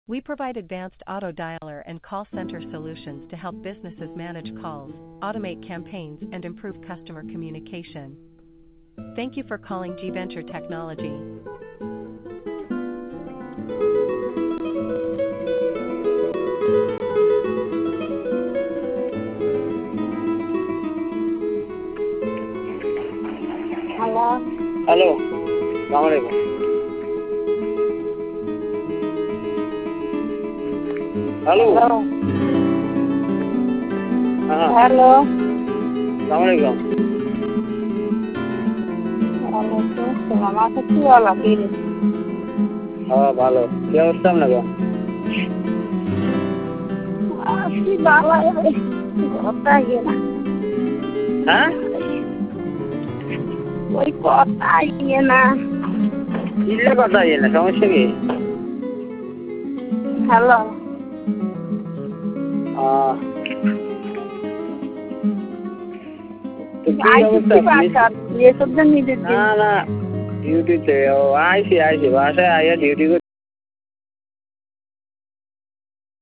We provide advanced auto dialer and call center solutions to help businesses manage calls, automate campaigns, and improve customer communication. Thank you for calling G Venture Technology. Hello. Hello. Assalamualaikum. Hello. Hello. Hello. Hello. Assalamualaikum. Waalaikumsalam. Aku কি বলা ফিরে? ভালো। কি অবস্থা আপনার? কি বাবা কথা ইয়ে না। হ্যাঁ? ওই কথা ইয়ে না। কিসের কথা ইয়ে না? সমস্যা কি? হ্যালো। না ডিউটিতে আইসি বাসায় আইয়া ডিউটি